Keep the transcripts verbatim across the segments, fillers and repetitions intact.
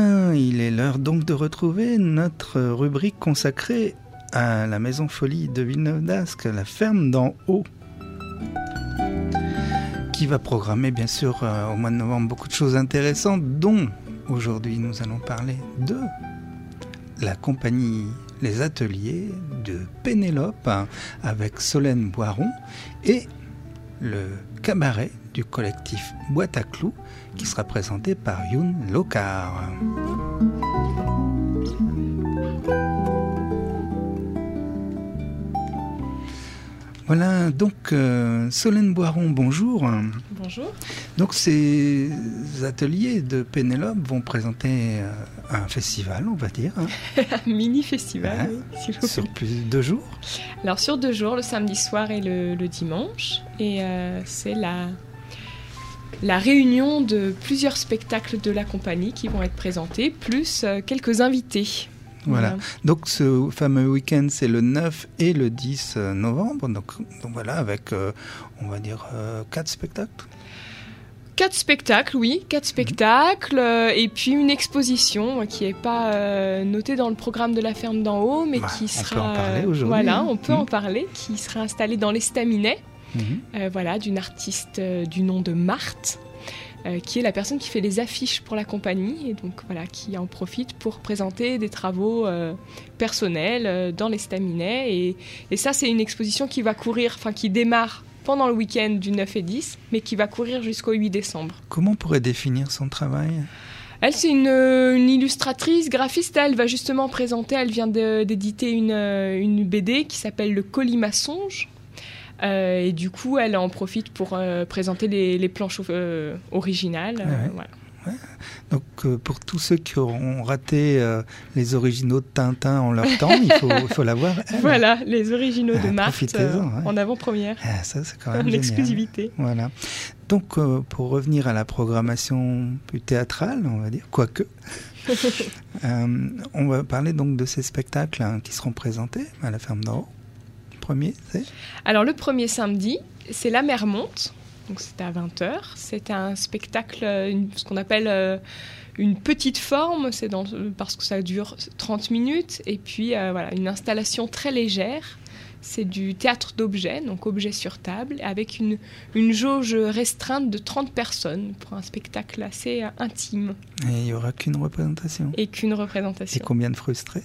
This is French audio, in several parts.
Bien, il est l'heure donc de retrouver notre rubrique consacrée à la Maison Folie de Villeneuve-d'Ascq, la ferme d'en haut, qui va programmer bien sûr euh, au mois de novembre beaucoup de choses intéressantes, dont aujourd'hui nous allons parler de la compagnie Les Ateliers de Pénélope avec Solène Boiron et le cabaret du collectif Boîte à Clous qui sera présenté par Youn Locard. Voilà, donc euh, Solène Boiron, bonjour. Bonjour. Donc ces ateliers de Pénélope vont présenter euh, un festival, on va dire. Hein. Un mini-festival, Ouais. oui, si vous Sur voulez. plus de deux jours. Alors sur deux jours, le samedi soir et le, le dimanche. Et euh, c'est la, la réunion de plusieurs spectacles de la compagnie qui vont être présentés, plus euh, quelques invités. Voilà. Donc ce fameux week-end, c'est le neuf et le dix novembre. Donc, donc voilà, avec, euh, on va dire, euh, quatre spectacles. Quatre spectacles, oui, quatre spectacles, euh, et puis une exposition euh, qui n'est pas euh, notée dans le programme de la ferme d'en haut, mais Bah, qui on sera... peut en parler euh, aujourd'hui, Voilà, hein. on peut Mmh. en parler, qui sera installée dans l'estaminet, Mhm. euh, voilà, d'une artiste euh, du nom de Marthe, euh, qui est la personne qui fait les affiches pour la compagnie, et donc voilà, qui en profite pour présenter des travaux euh, personnels euh, dans l'estaminet, et, et ça c'est une exposition qui va courir, enfin qui démarre pendant le week-end du neuf et dix, mais qui va courir jusqu'au huit décembre. Comment on pourrait définir son travail ? Elle, c'est une, euh, une illustratrice, graphiste. Elle va justement présenter, elle vient de- d'éditer une, euh, une B D qui s'appelle Le Colimaçonge. Euh, et du coup, elle en profite pour euh, présenter les, les planches euh, originales. euh, Ouais. voilà. Donc euh, pour tous ceux qui auront raté euh, les originaux de Tintin en leur temps, il faut, il faut la voir. elle. Voilà, les originaux de Ah, Marthe profitez-en, euh, ouais. en avant-première, Ah, ça, c'est quand même en génial. exclusivité. Voilà. Donc, euh, pour revenir à la programmation plus théâtrale, on va dire, quoique, euh, on va parler donc de ces spectacles hein, qui seront présentés à la ferme d'en haut. Le premier, c'est Alors le premier samedi, c'est La Mer monte, donc c'est à vingt heures. C'est un spectacle, euh, une- ce qu'on appelle euh, une petite forme, c'est dans, parce que ça dure trente minutes, et puis euh, voilà, une installation très légère. C'est du théâtre d'objets, donc objets sur table, avec une, une jauge restreinte de trente personnes pour un spectacle assez euh, intime Et il n'y aura qu'une représentation. et qu'une Et représentation. combien de frustrés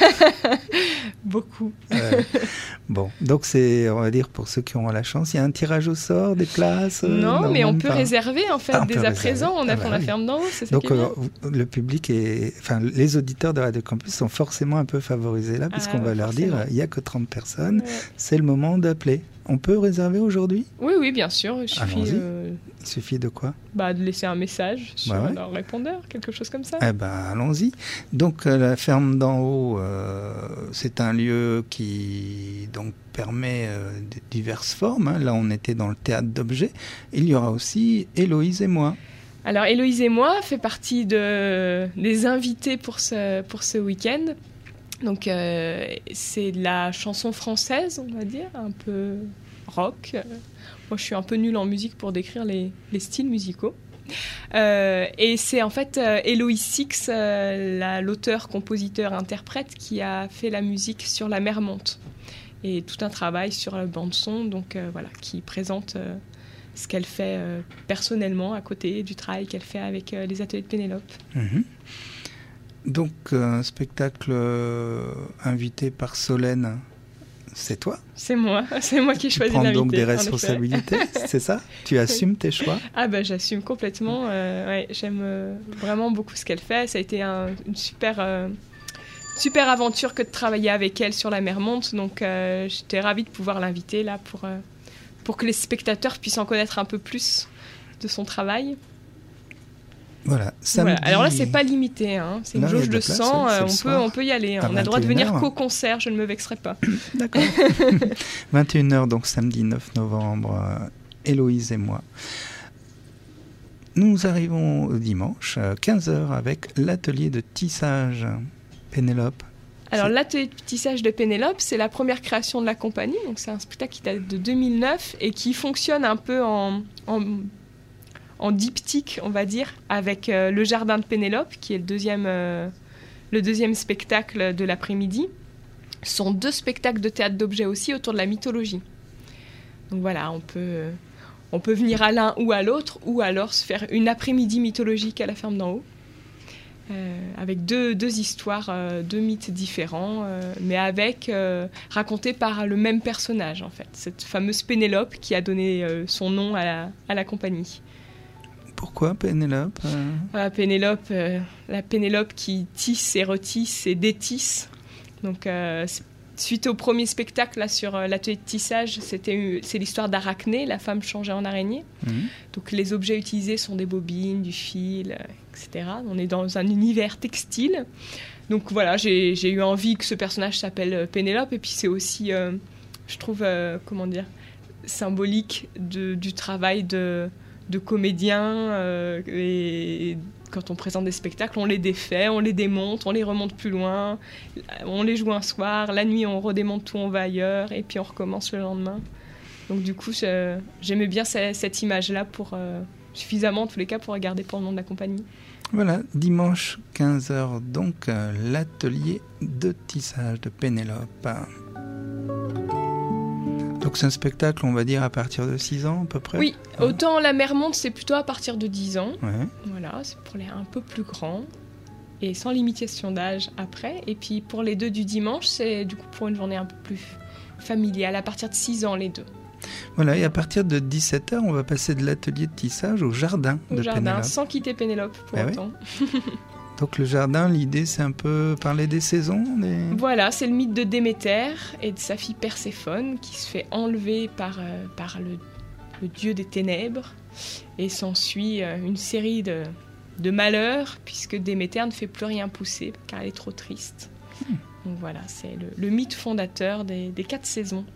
Beaucoup. Euh, Bon, donc c'est, on va dire, pour ceux qui auront la chance, il y a un tirage au sort, des places euh, Non, mais on même peut pas. réserver en fait Ah, on dès peut à réserver. présent. On Ah attend bah la oui. ferme d'en haut, c'est ça Donc qui est bien. euh, le public est, enfin les auditeurs de Radio Campus sont forcément un peu favorisés là, puisqu'on Ah, va leur forcément. dire, il n'y a que trente personnes, Ouais. c'est le moment d'appeler. On peut réserver aujourd'hui ? Oui, oui, bien sûr. Il suffit Allons-y. euh, Il suffit de quoi ? bah, de laisser un message sur Bah ouais. leur répondeur, quelque chose comme ça. Eh ben, allons-y. Donc, euh, la ferme d'en haut, euh, c'est un lieu qui donc permet euh, de diverses formes. hein. Là, on était dans le théâtre d'objets. Il y aura aussi Héloïse et moi. Alors, Héloïse et moi fait partie de, des invités pour ce, pour ce week-end. Donc, euh, c'est de la chanson française, on va dire, un peu rock. Euh, Moi, je suis un peu nulle en musique pour décrire les, les styles musicaux. Euh, et c'est en fait euh, Héloïse Six, euh, la- l'auteur, compositeur, interprète, qui a fait la musique sur La Mer monte. Et tout un travail sur la bande-son, donc euh, voilà, qui présente euh, ce qu'elle fait euh, personnellement à côté du travail qu'elle fait avec euh, les ateliers de Pénélope. Mhm. Donc, un spectacle euh, invité par Solène, c'est toi C'est moi, c'est moi qui ai Tu choisi prends l'invité. donc des en effet. responsabilités, c'est ça ? Tu assumes tes choix ? Ah bah j'assume complètement. euh, ouais, j'aime euh, vraiment beaucoup ce qu'elle fait. Ça a été un- une super, euh, super aventure que de travailler avec elle sur La Mer monte. Donc euh, j'étais ravie de pouvoir l'inviter là pour, euh, pour que les spectateurs puissent en connaître un peu plus de son travail. Voilà. Samedi... Voilà. Alors là c'est pas limité, hein. C'est une Là, il y a jauge de de la place, sang. ouais, c'est euh, le on, peut, soir. on peut y aller. hein. À On a le droit de venir vingt et une heures. qu'au concert. Je ne me vexerai pas. D'accord. vingt et une heures, donc samedi neuf novembre, euh, Héloïse et moi. Nous arrivons au dimanche, euh, quinze heures, avec l'atelier de tissage. Pénélope. Alors C'est- l'atelier de tissage de Pénélope, c'est la première création de la compagnie. Donc c'est un spectacle qui date de deux mille neuf et qui fonctionne un peu en, en, en diptyque, on va dire, avec euh, Le Jardin de Pénélope, qui est le deuxième, euh, le deuxième spectacle de l'après-midi. Ce sont deux spectacles de théâtre d'objets aussi autour de la mythologie. Donc voilà, on peut, on peut venir à l'un ou à l'autre, ou alors se faire une après-midi mythologique à la ferme d'en haut. Euh, avec deux, deux histoires, euh, deux mythes différents, euh, mais avec euh, racontés par le même personnage en fait, cette fameuse Pénélope qui a donné euh, son nom à la, à la compagnie. Pourquoi Pénélope euh... voilà, Pénélope, euh, la Pénélope qui tisse et retisse et détisse. Donc euh, suite au premier spectacle là, sur euh, l'atelier de tissage, c'était, c'est l'histoire d'Arachné, la femme changée en araignée. Mmh. Donc les objets utilisés sont des bobines, du fil, euh, et cetera. On est dans un univers textile. Donc voilà, j'ai, j'ai eu envie que ce personnage s'appelle Pénélope. Et puis c'est aussi, euh, je trouve, euh, comment dire, symbolique de, du travail de, de comédien. Euh, et quand on présente des spectacles, on les défait, on les démonte, on les remonte plus loin. On les joue un soir, la nuit on redémonte tout, on va ailleurs. Et puis on recommence le lendemain. Donc du coup, je, j'aimais bien cette, cette image-là pour... Euh, suffisamment en tous les cas pour regarder pour le nom de la compagnie. Voilà, dimanche quinze heures donc, euh, l'atelier de tissage de Pénélope. Donc c'est un spectacle, on va dire, à partir de six ans à peu près. Oui, hein. Autant La Mer monte, c'est plutôt à partir de dix ans. Ouais. Voilà, c'est pour les un peu plus grands et sans limitation d'âge après. Et puis pour les deux du dimanche, c'est du coup pour une journée un peu plus familiale, à partir de six ans les deux. Voilà, et à partir de dix-sept heures, on va passer de l'atelier de tissage au jardin au de jardin, Pénélope. Sans quitter Pénélope pour ah autant. Oui. Donc le jardin, l'idée c'est un peu parler des saisons des... Voilà, c'est le mythe de Déméter et de sa fille Perséphone qui se fait enlever par, euh, par le, le dieu des ténèbres. Et s'ensuit euh, une série de, de malheurs puisque Déméter ne fait plus rien pousser car elle est trop triste. Hmm. Donc voilà, c'est le, le mythe fondateur des, des quatre saisons.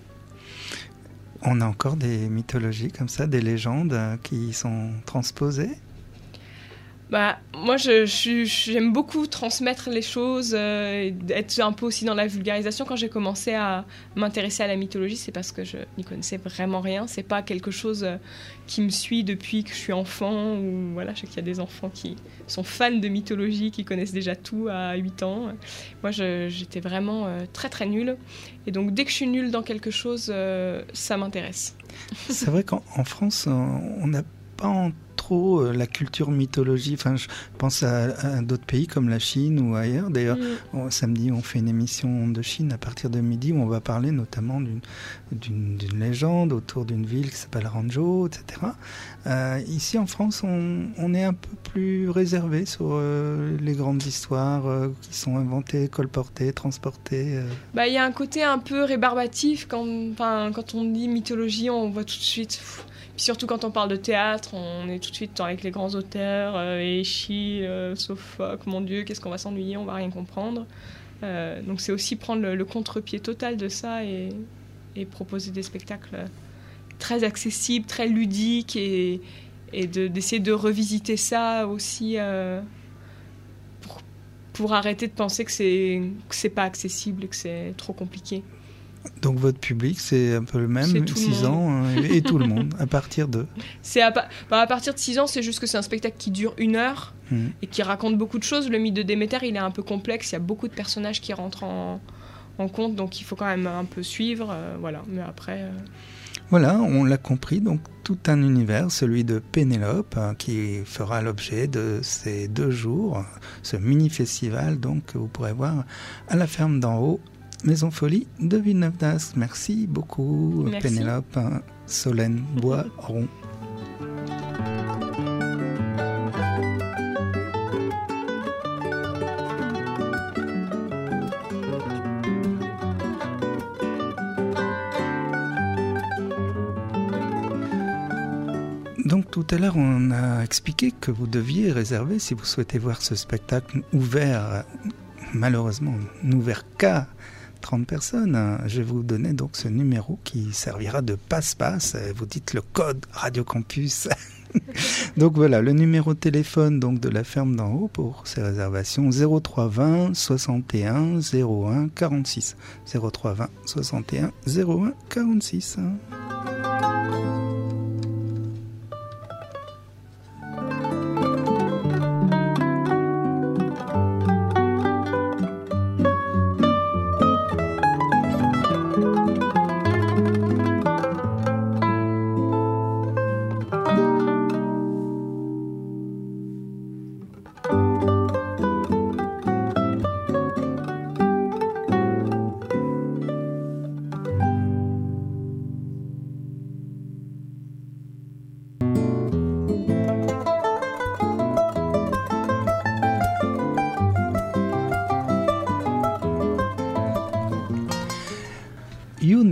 On a encore des mythologies comme ça, des légendes qui sont transposées ? Bah, moi, je, je, j'aime beaucoup transmettre les choses, euh, être un peu aussi dans la vulgarisation. Quand j'ai commencé à m'intéresser à la mythologie, c'est parce que je n'y connaissais vraiment rien. C'est pas quelque chose qui me suit depuis que je suis enfant. Ou, voilà, je sais qu'il y a des enfants qui sont fans de mythologie, qui connaissent déjà tout à huit ans. Moi, je, j'étais vraiment euh, très, très nulle. Et donc, dès que je suis nulle dans quelque chose, euh, ça m'intéresse. C'est vrai qu'en en France, on n'a pas en trop euh, la culture mythologie. Enfin, je pense à, à d'autres pays comme la Chine ou ailleurs. D'ailleurs, mmh. on, samedi, on fait une émission de Chine à partir de midi où on va parler notamment d'une, d'une, d'une légende autour d'une ville qui s'appelle Ranzhou, et cetera. Euh, ici, en France, on, on est un peu plus réservé sur euh, les grandes histoires euh, qui sont inventées, colportées, transportées. Euh. Bah, il y a un côté un peu rébarbatif quand, enfin, quand on dit mythologie, on voit tout de suite... Pff, Puis surtout quand on parle de théâtre, on est tout de suite avec les grands auteurs, euh, Eschy, euh, Sophocle, mon Dieu, qu'est-ce qu'on va s'ennuyer, on va rien comprendre. Euh, donc c'est aussi prendre le, le contre-pied total de ça et, et proposer des spectacles très accessibles, très ludiques et, et de, d'essayer de revisiter ça aussi euh, pour, pour arrêter de penser que c'est, que c'est pas accessible et que c'est trop compliqué. Donc votre public, c'est un peu le même, six ans, et, et tout le monde, à partir de... C'est à, pa- bah à partir de six ans, c'est juste que c'est un spectacle qui dure une heure mmh. et qui raconte beaucoup de choses. Le mythe de Déméter, il est un peu complexe, il y a beaucoup de personnages qui rentrent en, en compte, donc il faut quand même un peu suivre, euh, voilà. Mais après... Euh... Voilà, on l'a compris, donc tout un univers, celui de Pénélope, hein, qui fera l'objet de ces deux jours, ce mini-festival, donc que vous pourrez voir à la ferme d'en haut, Maison Folie de Villeneuve d'Ascq. Merci beaucoup, Merci. Pénélope, Solène Boiron. Donc tout à l'heure, on a expliqué que vous deviez réserver si vous souhaitez voir ce spectacle ouvert, malheureusement n'ouvert qu'à trente personnes. Je vais vous donner donc ce numéro qui servira de passe-passe. Vous dites le code Radio Campus. Donc voilà, le numéro de téléphone donc, de la ferme d'en haut pour ces réservations, zéro trois vingt soixante et un zéro un quarante-six. zéro trois vingt soixante et un zéro un quarante-six.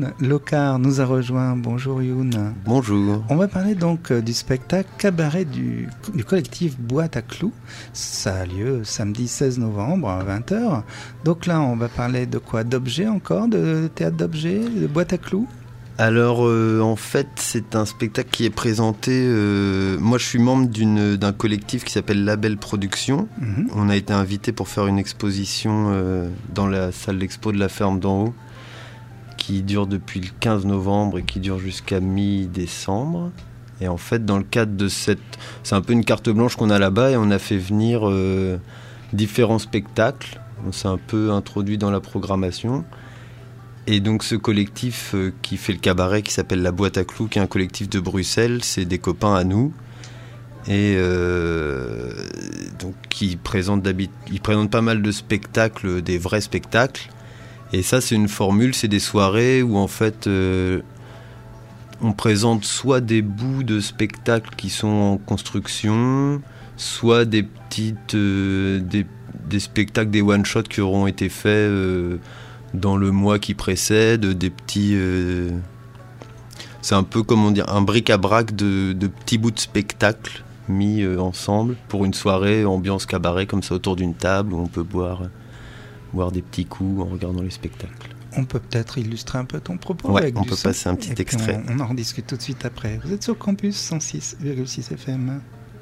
Youn Locard nous a rejoint. Bonjour Youn. Bonjour. On va parler donc du spectacle Cabaret du, du collectif Boîte à Clous. Ça a lieu samedi seize novembre à vingt heures. Donc là, on va parler de quoi? D'objets encore? De théâtre d'objets? De boîte à clous? Alors euh, en fait c'est un spectacle qui est présenté, euh, moi je suis membre d'une, d'un collectif qui s'appelle Label Production. Mmh. On a été invité pour faire une exposition euh, dans la salle d'expo de la ferme d'en haut qui dure depuis le quinze novembre et qui dure jusqu'à mi-décembre. Et en fait dans le cadre de cette... c'est un peu une carte blanche qu'on a là-bas et on a fait venir euh, différents spectacles. On s'est un peu introduit dans la programmation. Et donc ce collectif euh, qui fait le cabaret, qui s'appelle La Boîte à Clous, qui est un collectif de Bruxelles, c'est des copains à nous. Et euh, donc ils présentent, ils présentent pas mal de spectacles, des vrais spectacles. Et ça c'est une formule, c'est des soirées où en fait euh, on présente soit des bouts de spectacles qui sont en construction, soit des petites, euh, des, des spectacles, des one-shots qui auront été faits... Euh, dans le mois qui précède, des petits... Euh, c'est un peu, comment dire, un bric-à-brac de, de petits bouts de spectacle mis euh, ensemble pour une soirée ambiance cabaret, comme ça, autour d'une table, où on peut boire, boire des petits coups en regardant les spectacles. On peut peut-être illustrer un peu ton propos ouais, avec on du peut son, passer un petit extrait. On, on en rediscute tout de suite après. Vous êtes sur Campus cent six virgule six F M.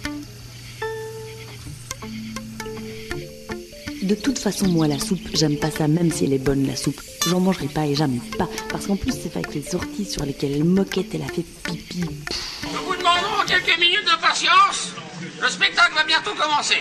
De toute façon, moi, la soupe, j'aime pas ça, même si elle est bonne, la soupe. J'en mangerai pas et j'aime pas. Parce qu'en plus, c'est fait avec les orties sur lesquelles elle moquette, elle a fait pipi. Nous vous demandons quelques minutes de patience. Le spectacle va bientôt commencer.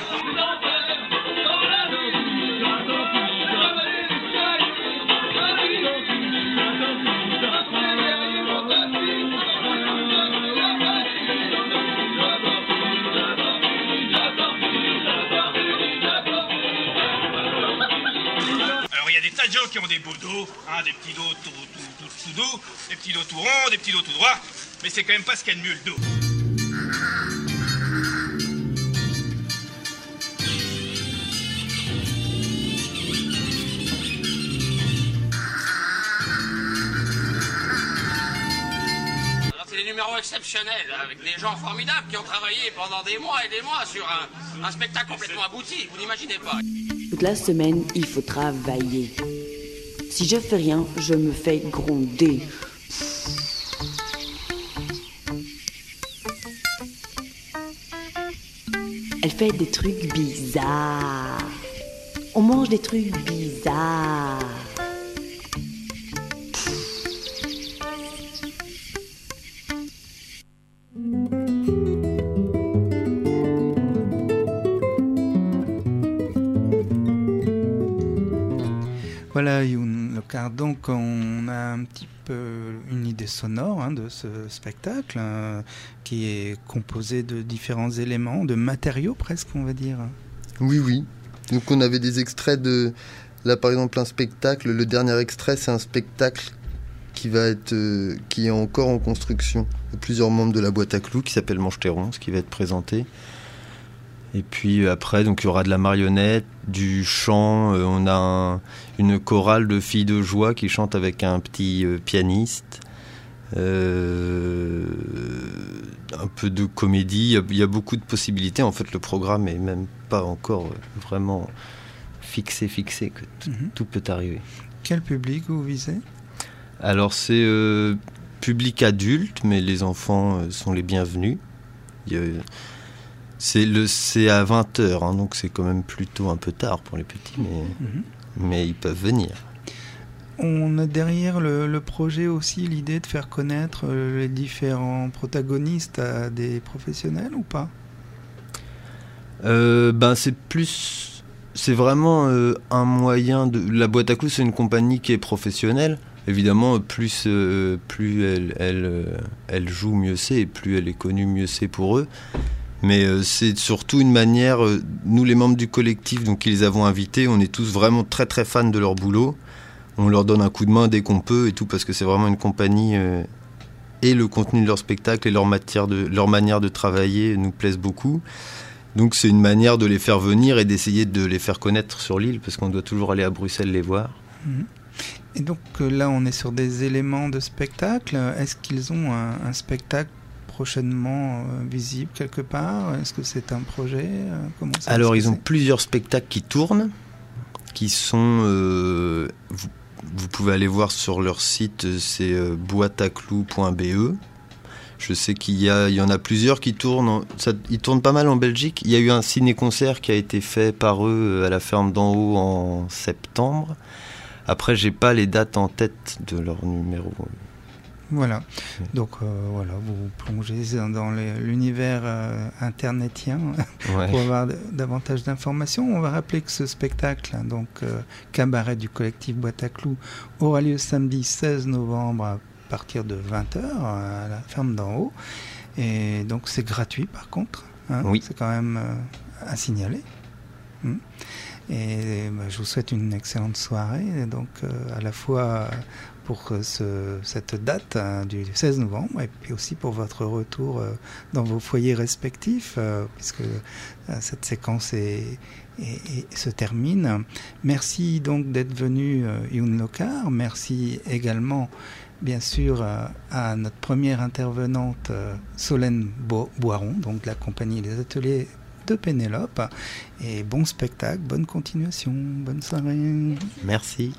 Tas de gens qui ont des beaux dos, hein, des petits dos tout, tout, tout, tout doux, des petits dos tout ronds, des petits dos tout droits, mais c'est quand même pas ce qu'il y a de mieux, le dos. Alors c'est des numéros exceptionnels, avec des gens formidables qui ont travaillé pendant des mois et des mois sur un, un spectacle complètement abouti, vous n'imaginez pas. Toute la semaine, il faut travailler. Si je fais rien, je me fais gronder. Elle fait des trucs bizarres. On mange des trucs bizarres. Voilà, Youn Locard. Donc, on a un petit peu une idée sonore hein, de ce spectacle euh, qui est composé de différents éléments, de matériaux presque, on va dire. Oui, oui. Donc, on avait des extraits de... Là, par exemple, un spectacle. Le dernier extrait, c'est un spectacle qui va être, euh, qui est encore en construction. Il y a plusieurs membres de la Boîte à Clous qui s'appelle Mancheteron, ce qui va être présenté. Et puis après, donc il y aura de la marionnette, du chant. Euh, on a un, une chorale de filles de joie qui chante avec un petit euh, pianiste. Euh, un peu de comédie. Il y, a, il y a beaucoup de possibilités. En fait, le programme est même pas encore vraiment fixé, fixé, que t- mm-hmm. tout peut arriver. Quel public vous visez ? Alors c'est euh, public adulte, mais les enfants euh, sont les bienvenus. Il y a, C'est, le, c'est à vingt heures, hein, donc c'est quand même plutôt un peu tard pour les petits, mais, mmh. mais ils peuvent venir. On a derrière le, le projet aussi l'idée de faire connaître les différents protagonistes à des professionnels ou pas ? euh, ben c'est plus, c'est vraiment euh, un moyen de. La Boîte à Clous, c'est une compagnie qui est professionnelle. Évidemment, plus, euh, plus elle, elle, euh, elle joue, mieux c'est, et plus elle est connue, mieux c'est pour eux. Mais euh, c'est surtout une manière, euh, nous les membres du collectif, donc qui les avons invités, on est tous vraiment très très fans de leur boulot. On leur donne un coup de main dès qu'on peut et tout, parce que c'est vraiment une compagnie, euh, et le contenu de leur spectacle et leur, matière de, leur manière de travailler nous plaisent beaucoup. Donc c'est une manière de les faire venir et d'essayer de les faire connaître sur l'île, parce qu'on doit toujours aller à Bruxelles les voir. Mmh. Et donc là, on est sur des éléments de spectacle. Est-ce qu'ils ont un, un spectacle prochainement euh, visible quelque part? Est-ce que c'est un projet? Comment ça Alors, ils ont plusieurs spectacles qui tournent, qui sont... Euh, vous, vous pouvez aller voir sur leur site, c'est euh, boîte à clous point b e. Je sais qu'il y, a, il y en a plusieurs qui tournent, en, ça, ils tournent pas mal en Belgique. Il y a eu un ciné-concert qui a été fait par eux à la ferme d'en haut en septembre. Après, j'ai pas les dates en tête de leur numéro. Voilà, donc euh, voilà, vous vous plongez dans les, l'univers euh, internetien ouais. pour avoir d- davantage d'informations. On va rappeler que ce spectacle, hein, donc euh, cabaret du collectif Boîte à Clous, aura lieu samedi seize novembre à partir de vingt heures à la ferme d'en haut. Et donc c'est gratuit par contre, hein, oui. c'est quand même euh, à signaler. Hum. Et bah, je vous souhaite une excellente soirée, donc euh, à la fois pour ce, cette date hein, du seize novembre et puis aussi pour votre retour euh, dans vos foyers respectifs, euh, puisque euh, cette séquence est, est, est, se termine. Merci donc d'être venu, euh, Youn Lokar. Merci également, bien sûr, euh, à notre première intervenante, euh, Solène Bo- Boiron, donc de la compagnie Les Ateliers de Pénélope. Et bon spectacle, bonne continuation, bonne soirée. Merci.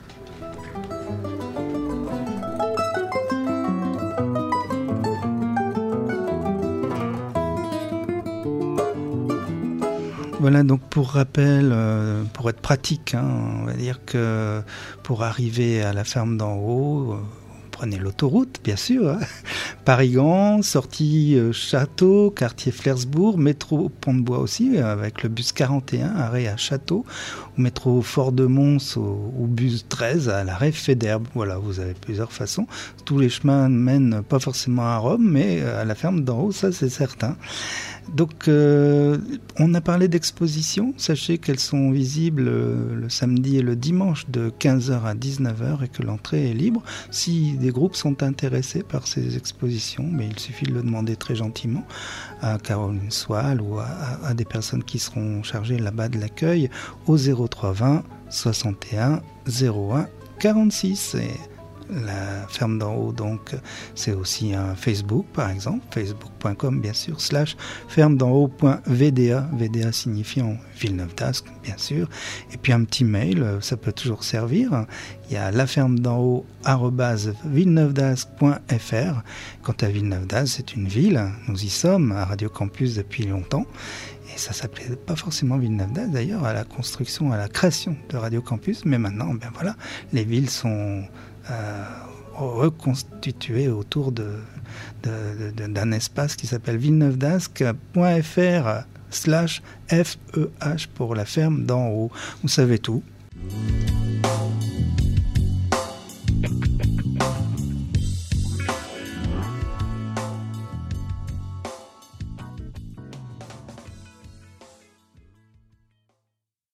Voilà, donc pour rappel, euh, pour être pratique, hein, on va dire que pour arriver à la ferme d'en haut, euh, prenez l'autoroute, bien sûr, hein. Paris-Gand, sortie euh, Château, quartier Flersbourg, métro Pont-de-Bois aussi, avec le bus quarante et un, arrêt à Château, au métro Fort-de-Mons, au, au bus treize, à l'arrêt Fédherbe. Voilà, vous avez plusieurs façons. Tous les chemins mènent pas forcément à Rome, mais à la ferme d'en haut, ça c'est certain. Donc, euh, on a parlé d'expositions. Sachez qu'elles sont visibles euh, le samedi et le dimanche de quinze heures à dix-neuf heures et que l'entrée est libre. Si des groupes sont intéressés par ces expositions, mais il suffit de le demander très gentiment à Caroline Soile ou à, à, à des personnes qui seront chargées là-bas de l'accueil au zéro trois vingt soixante et un zéro un quarante-six. Et la ferme d'en haut, donc c'est aussi un Facebook par exemple, facebook point com bien sûr, slash ferme d'en haut point v d a, V D A signifiant Villeneuve d'Ascq bien sûr, et puis un petit mail, ça peut toujours servir. Il y a la ferme d'en haut arobase villeneuve dascq point f r. Quant à Villeneuve d'Ascq, c'est une ville, nous y sommes à Radio Campus depuis longtemps. Et ça s'appelait pas forcément Villeneuve d'Ascq d'ailleurs, à la construction, à la création de Radio Campus, mais maintenant, ben voilà, les villes sont Euh, reconstitué autour de, de, de, d'un espace qui s'appelle villeneuve dascq point f r slash F E H pour la ferme d'en haut. Vous savez tout.